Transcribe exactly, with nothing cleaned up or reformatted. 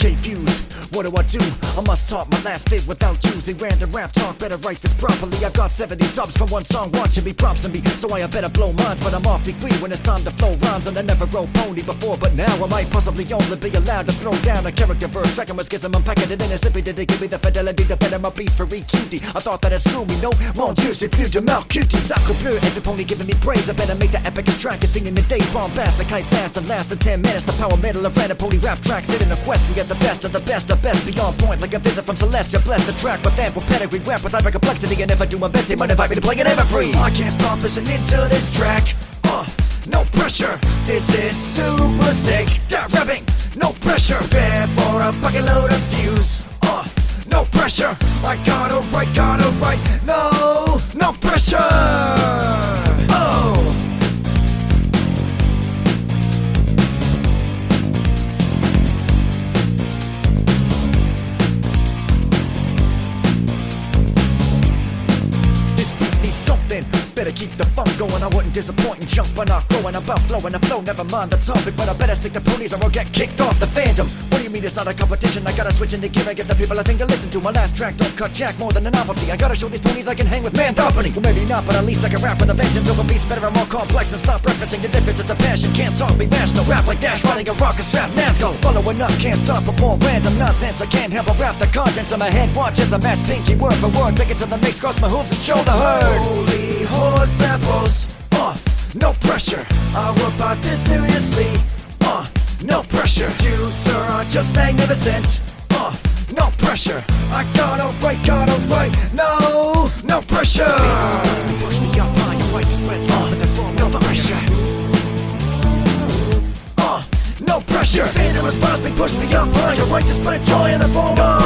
okay views. What do I do? I must talk my last bit without using random rap talk. Better write this properly. I got seventy subs from one song watching me, prompting me, so I better blow minds. But I'm awfully free when it's time to flow rhymes, and I never wrote pony before, but now I might possibly only be allowed to throw down a character verse. Tracking my schism, I'm packing it in a zippy. Did it give me the fidelity to better my beats for E Q D? I thought that it screw me, no, mon dieu, c'est plus de mal cutie. Sacre bleu, every pony giving me praise. I better make the epicest track and singing the days bombast. I kite fast and last in ten minutes. The power metal of random pony rap tracks hitting the quest. We get the best of the best, the best beyond point. Like a visit from Celestia, bless the track with ample pedigree rap without my complexity. And if I do my best, they might invite me to play it ever free. I can't stop listening to this track. Uh, no pressure. This is super sick. That rapping, no pressure. Prepare for a bucket load of views. Uh, no pressure. I gotta write, gotta write. No, no pressure. Oh. Better keep the fun going, I wouldn't disappoint and jump when I growing about flowing the flow, never mind the topic. But I better stick to ponies or I'll get kicked off the fandom. What do you mean it's not a competition? I gotta switch into gear and give the people a thing to listen to. My last track don't cut jack more than a novelty. I gotta show these ponies I can hang with Mandopoly. Well maybe not, but at least I can rap with a vengeance over beats better and more complex. And stop referencing the differences, the passion. Can't talk me mash, no rap like Dash, riding a rocket strap Nazco. Following up, can't stop with more random nonsense. I can't help but rap the contents of my head. Watch as I match pinky word for word. Take it to the mix, cross my hooves and show the herd. Holy horse samples, uh, no pressure. I work about this seriously, uh, no pressure. You, sir, are just magnificent, uh, no pressure. I gotta write, gotta write, no, no pressure. Push me up high, you write to spread love in the form, no pressure. Uh, no pressure. Fandom response me, push me up high, you write to spread joy in the form of